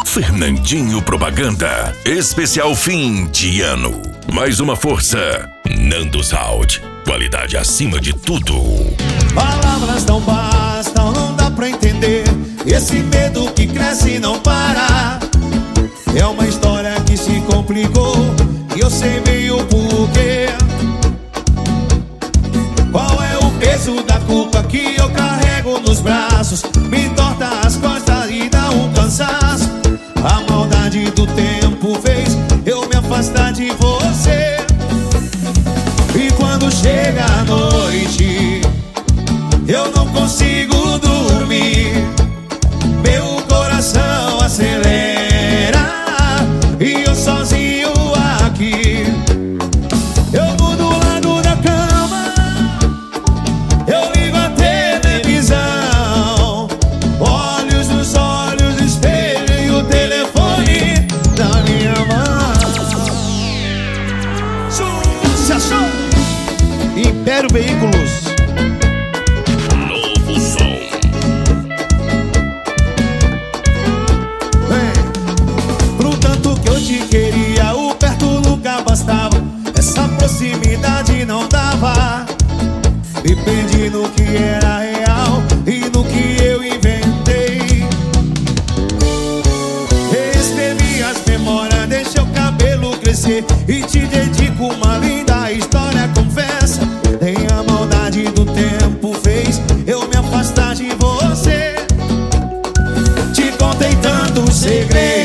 Fernandinho Propaganda, especial fim de ano. Mais uma força, Nando Sound, qualidade acima de tudo. Palavras não bastam, não dá pra entender. Esse medo que cresce e não para. É uma história que se complicou e eu sei bem o porquê. Qual é o peso da culpa que eu carrego nos braços? Me torta as costas e dá um cansaço. A maldade do tempo fez eu me afastar de você. E quando chega a noite, eu não consigo dormir. Meu coração acelera e eu sozinho aqui. Eu vou do lado da cama, eu ligo a televisão, olhos nos olhos, espelho e o telefone da minha mão. Sucesso! Império Veículos. Novo som. Pro tanto que eu te queria, o perto nunca bastava. Essa proximidade não dava. Me perdi no que era real e no que eu inventei. Reescrevi as memórias, deixei o cabelo crescer e te dedico uma linda história, confessa. Nem a maldade do tempo fez eu me afastar de você. Te contei tantos segredos